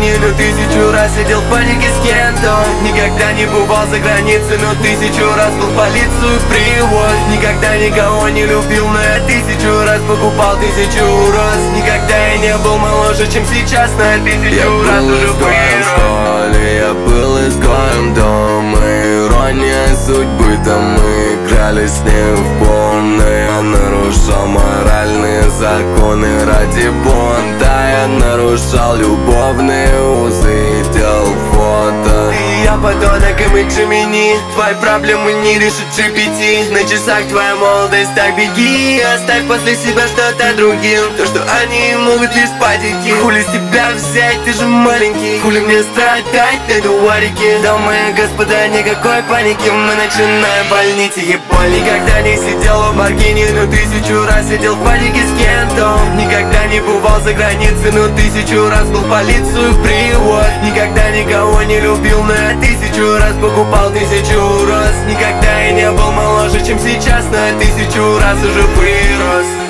Маргине, но тысячу раз сидел в панике с кем-то. Никогда не бывал за границей, но тысячу раз был в полицию привоз. Никогда никого не любил, но я тысячу раз покупал тысячу роз. Никогда я не был моложе, чем сейчас, но я тысячу раз уже вырос. Я был изгоем дома, ирония судьбы, там мы играли с ней в порно. Я нарушал моральные законы ради бонда. Я нарушал любовные узы и делал фото. Я подонок, и мы Джимини. Твои проблемы не решит GPT. На часах твоя молодость, так беги. Оставь после себя что-то другим. То, что они могут лишь падики. Хули с тебя взять, ты же маленький. Хули мне страдать, найду варики. Дамы и господа, никакой паники. Мы начинаем в больнице, ебой. Никогда не сидел в Маргине, но тысячу раз сидел в панике с кем-то. Никогда не бывал за границей, но тысячу раз был в полицию привоз. Никогда никого не любил, но я тысячу раз покупал тысячу роз. Никогда я не был моложе, чем сейчас, но я тысячу раз уже вырос.